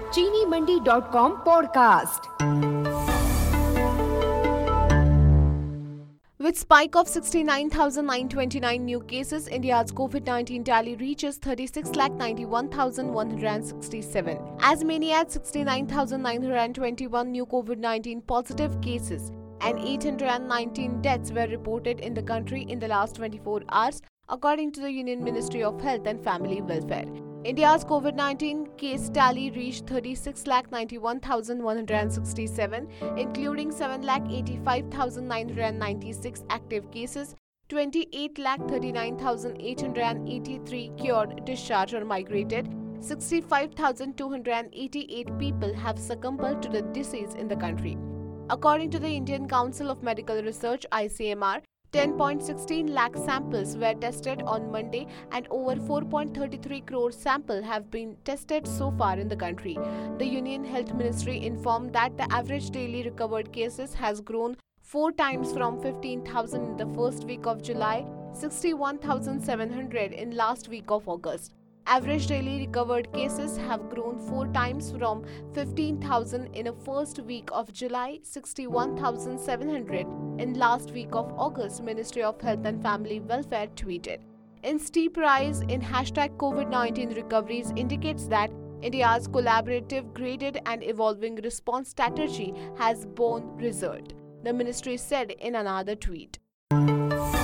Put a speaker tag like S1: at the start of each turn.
S1: चीनीमंडी.com podcast.
S2: With spike of 69,929 new cases, India's COVID-19 tally reaches 36,91,167. As many as 69,921 new COVID-19 positive cases and 819 deaths were reported in the country in the last 24 hours, according to the Union Ministry of Health and Family Welfare. India's COVID-19 case tally reached 36,91,167, including 7,85,996 active cases, 28,39,883 cured, discharged or migrated, 65,288 people have succumbed to the disease in the country. According to the Indian Council of Medical Research (ICMR), 10.16 lakh samples were tested on Monday and over 4.33 crore samples have been tested so far in the country. The Union Health Ministry informed that the average daily recovered cases has grown 4 times from 15,000 in the first week of July, 61,700 in last week of August. Average daily recovered cases have grown 4 times from 15,000 in the first week of July, 61,700 in last week of August, Ministry of Health and Family Welfare tweeted. In steep rise in #COVID-19 recoveries indicates that India's collaborative, graded and evolving response strategy has borne result, the ministry said in another tweet.